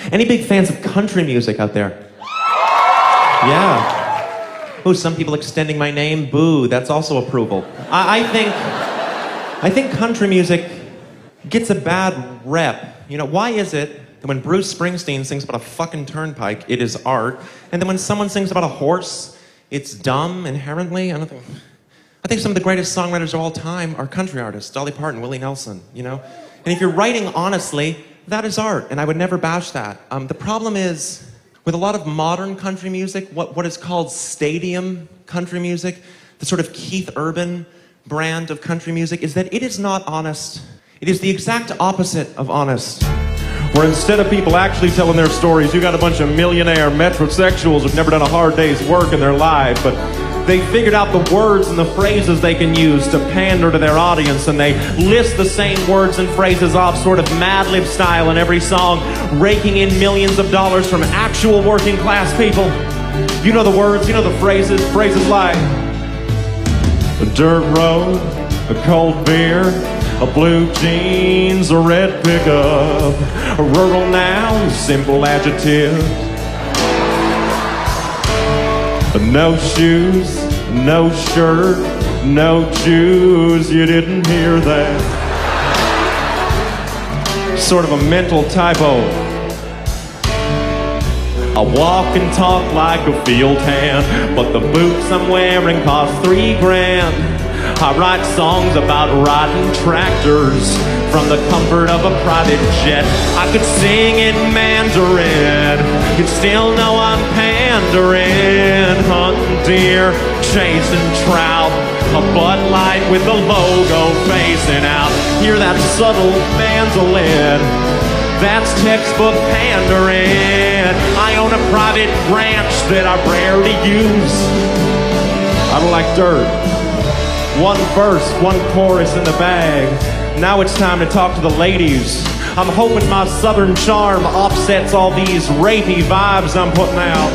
Any big fans of country music out there? Yeah. Oh, some people extending my name. Boo, that's also approval. I think country music gets a bad rep. You know, why is it that when Bruce Springsteen sings about a fucking turnpike, it is art, and then when someone sings about a horse, it's dumb inherently? I think some of the greatest songwriters of all time are country artists. Dolly Parton, Willie Nelson, you know? And if you're writing honestly, that is art, and I would never bash that. The problem is, with a lot of modern country music, what is called stadium country music, the sort of Keith Urban brand of country music, is that it is not honest. It is the exact opposite of honest. Where instead of people actually telling their stories, you got a bunch of millionaire metrosexuals who've never done a hard day's work in their life, but they figured out the words and the phrases they can use to pander to their audience, and they list the same words and phrases off sort of Mad Lib style in every song, raking in millions of dollars from actual working class people. You know the words, you know the phrases like a dirt road, a cold beer, a blue jeans, a red pickup, a rural noun, simple adjective. No shoes, no shirt, no Jews, you didn't hear that. Sort of a mental typo. I walk and talk like a field hand, but the boots I'm wearing cost $3,000. I write songs about riding tractors from the comfort of a private jet. I could sing in Mandarin, you'd still know I'm pandering. Hunting deer, chasing trout, a Bud Light with the logo facing out. Hear that subtle mandolin? That's textbook pandering. I own a private ranch that I rarely use. I don't like dirt. One verse, one chorus in the bag. Now it's time to talk to the ladies. I'm hoping my southern charm offsets all these rapey vibes I'm putting out.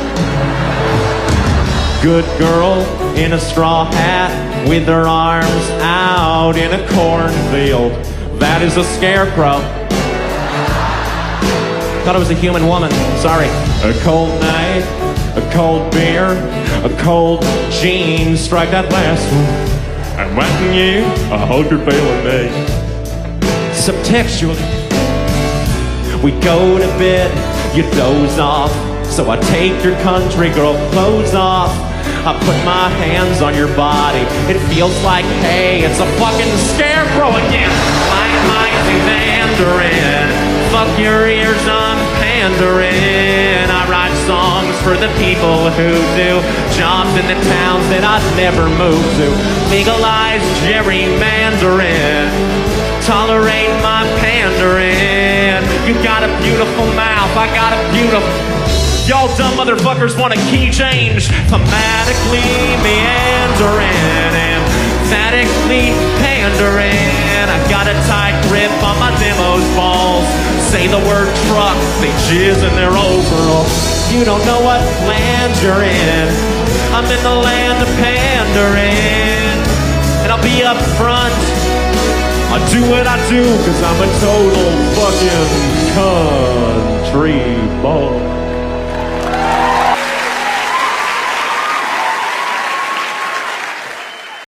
Good girl in a straw hat with her arms out in a cornfield. That is a scarecrow. Thought it was a human woman, sorry. A cold night, a cold beer, a cold jeans. Strike that last one. I'm whacking you, I hope you're feeling me. Subtextually, we go to bed, you doze off, so I take your country girl clothes off. I put my hands on your body, it feels like, hey, it's a fucking scarecrow again. My Mandarin, fuck your ears, I'm pandering. I write songs for the people who do jobs in the towns that I'd never move to. Legalize gerrymandering, tolerate my pandering. You got a beautiful mouth, I got a beautiful... Y'all dumb motherfuckers want a key change. Thematically meandering, emphatically pandering. I got a tight grip on my demo's balls. Say the word truck, they jizz in their overalls. You don't know what land you're in. I'm in the land of pandering, and I'll be up front. I do what I do, cause I'm a total fucking country boy.